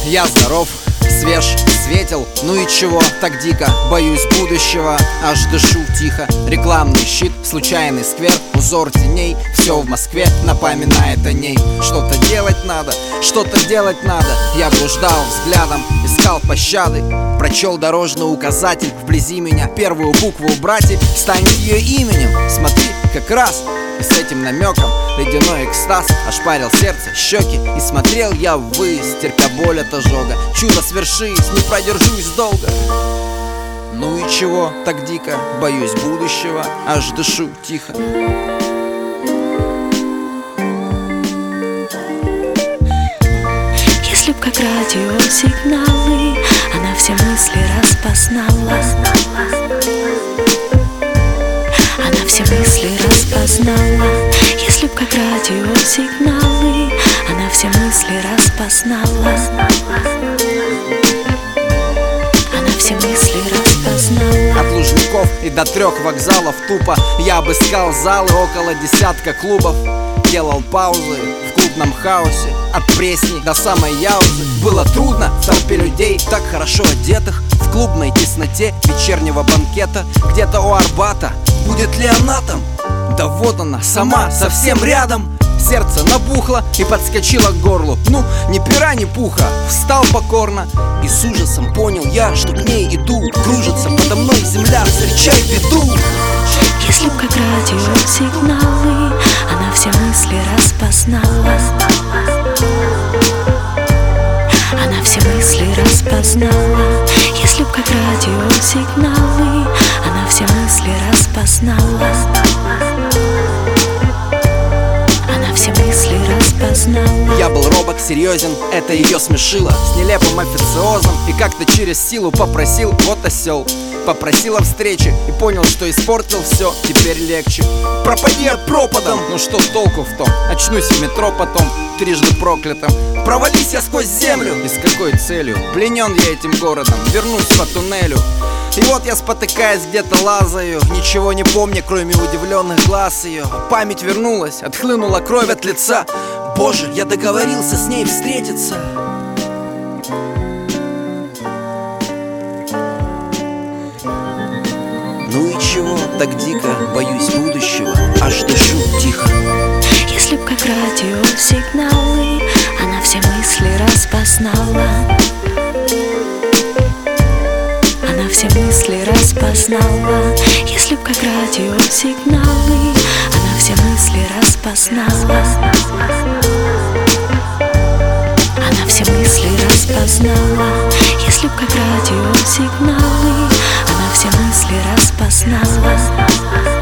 Я здоров, свеж, светел, ну и чего так дико? Боюсь будущего, аж дышу тихо. Рекламный щит, случайный сквер, узор теней. Все в Москве напоминает о ней. Что-то делать надо, что-то делать надо. Я блуждал взглядом, искал пощады. Прочел дорожный указатель, вблизи меня первую букву убрать и станет ее именем. Смотри, как раз. И с этим намеком ледяной экстаз ошпарил сердце, щеки. И смотрел я ввысь, терпя боль от ожога. Чудо свершись, не продержусь долго. Ну и чего так дико? Боюсь будущего, аж дышу тихо. Если б как радиосигналы она все мысли распознала, она все мысли распознала. Если б как радиосигналы она все мысли распознала, она все мысли распознала. От Лужников и до 3 вокзалов тупо я обыскал залы, около десятка клубов. Делал паузы в клубном хаосе, от Пресни до самой Яузы. Было трудно в толпе людей, так хорошо одетых, в клубной тесноте вечернего банкета. Где-то у Арбата, будет ли она там? Да вот она, сама, совсем рядом. Сердце набухло и подскочило к горлу. Ну, ни пера, ни пуха, встал покорно. И с ужасом понял я, что к ней иду. Кружится подо мной земля, встречай беду. Если б как радиосигналы она все мысли распознала, она все мысли распознала. Если б как радиосигналы она все мысли распознала, она все мысли распознала. Я был робок, серьезен, это ее смешило. С нелепым официозом и как-то через силу попросил, вот осел. Попросил о встрече и понял, что испортил все, теперь легче. Пропади от пропадом, ну что толку в том? Очнусь в метро потом, трижды проклятым. Провались я сквозь землю, и с какой целью? Пленен я этим городом, вернусь по туннелю. И вот я, спотыкаясь, где-то лазаю, ничего не помня, кроме удивленных глаз ее. Память вернулась, отхлынула кровь от лица. Боже, я договорился с ней встретиться. Ну и чего так дико? Боюсь будущего, аж дышу тихо. Если б как радиосигналы она все мысли распознала, она все мысли распознала. Если б как радиосигналы она все мысли распознала, она все мысли распознала. Если б как радиосигналы она все мысли распознала.